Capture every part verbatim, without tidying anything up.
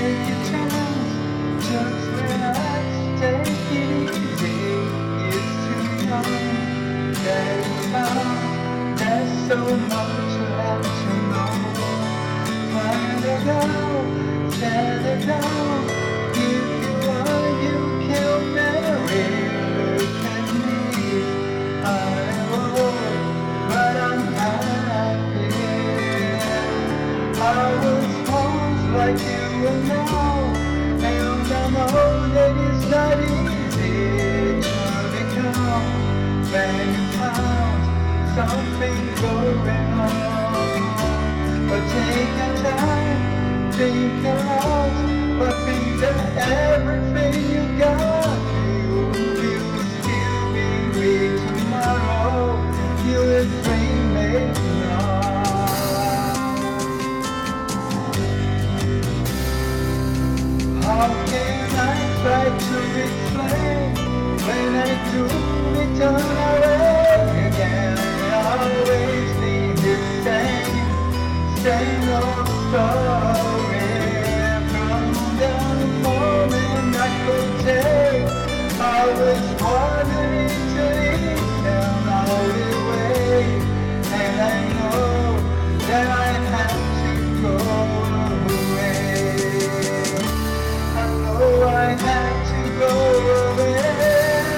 take a chance, just relax, take it easy. It's too young, get found. There's so much left to know. Find it out, set it down. If you want, you can marry. Look at me, I'm old, but I'm happy. I was once like you and now, and I know that it's not easy to become when you found something going on. But take your time, think a lot, but think that everything you got, you will still be with tomorrow. You will dream it now. How can I try to explain when I do return away again? I always need the same, same old story. From the moment I could take, I was wandering to east and all the way, and I know that I have to go away. I know I have to go away.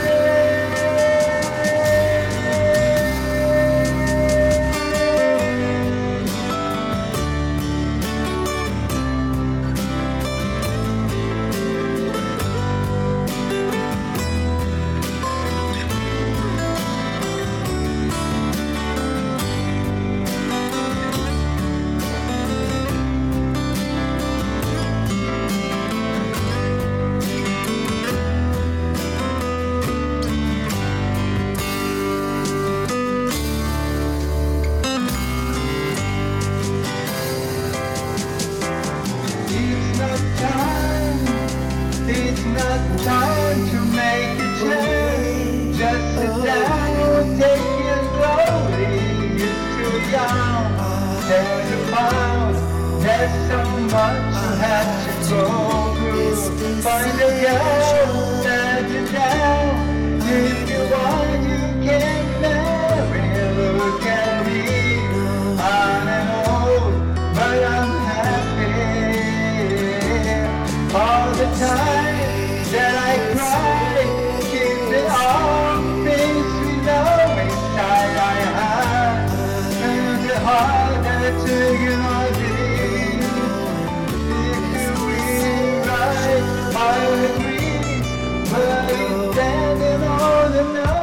It's not time to make a change. Just sit down, take it slowly. You're too young, there's a bound. There's so much you have to go through. Find a girl, stand you down. If you want, you can marry. Look at me, I'm old, but I'm happy. All the time that I cry, keep the all things we know inside I have, and the heart that's taking all these. If you will right, I agree, but it's standing on the night.